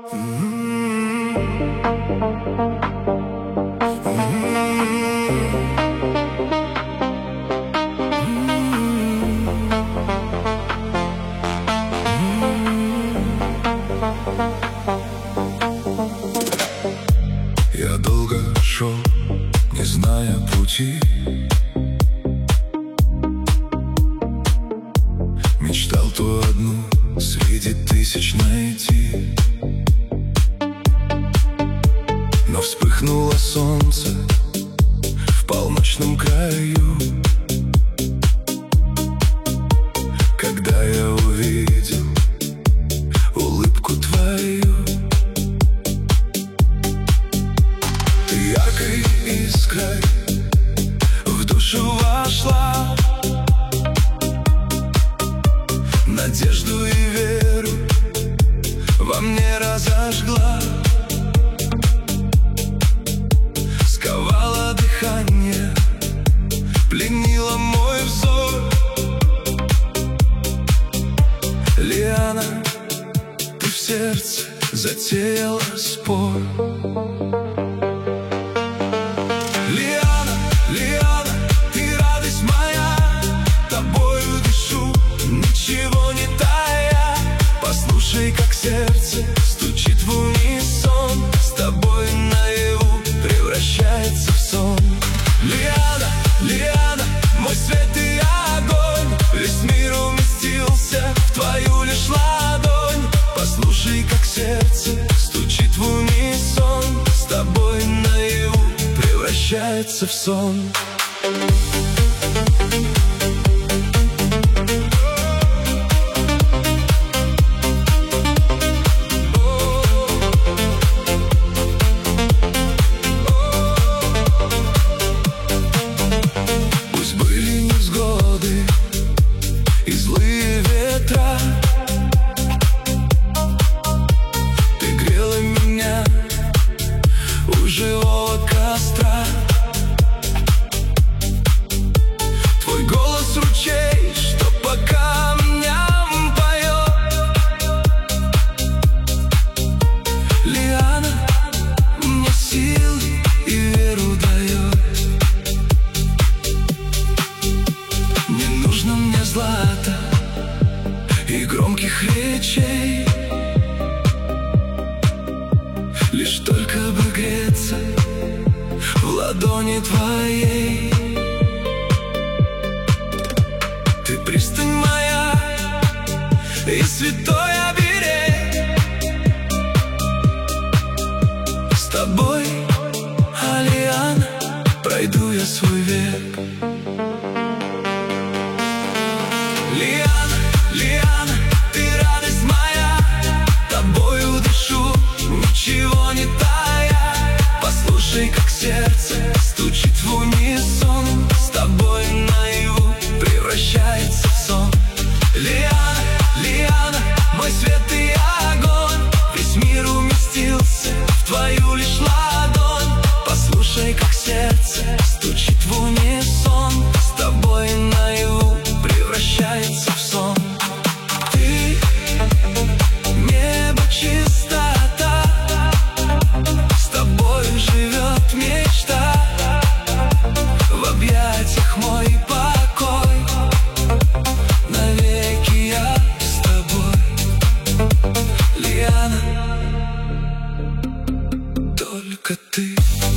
Я долго шел, не зная пути, мечтал ту одну среди тысяч найти. Но вспыхнуло солнце в полночном краю, когда я увидел улыбку твою. Ты яркой искрой в душу вошла, надежду и веру во мне разожгла, сковала дыхание, пленила мой взор. Лиана, ты в сердце затеяла спор. Лиана, Лиана, ты радость моя, тобою дышу, ничего не тая. Послушай, как сердце стучит в унисон, с тобой наяву превращается в сон. Лиана, Лиана, мой свет и огонь, весь мир уместился в твою лишь ладонь. Послушай, как сердце стучит в унисон, с тобой наяву превращается в сон. Пусть были невзгоды и злые ветра, ты грела меня у живого костра. Твой голос ручей, что по камням поет. Лиана мне сил и веру дает. Не нужно мне злата и громких речей, лишь только бы греться в ладони твоей. Ты пристань моя и святой оберег, с тобой, Лиана, пройду я свой век. Лиана, Лиана, ты радость моя, тобою дышу, ничего не тая. Послушай, как сердце стучит в унисон, с тобой наяву превращается в сон. Лиана, Лиана, мой свет и огонь, весь мир уместился в твою лишь ладонь. Послушай, как сердце стучит в унисон, с тобой наяву превращается в сон. Ты небо, чистота, с тобой живет мечта, в объятиях мой покой, навеки я с тобой. Лиана, только ты.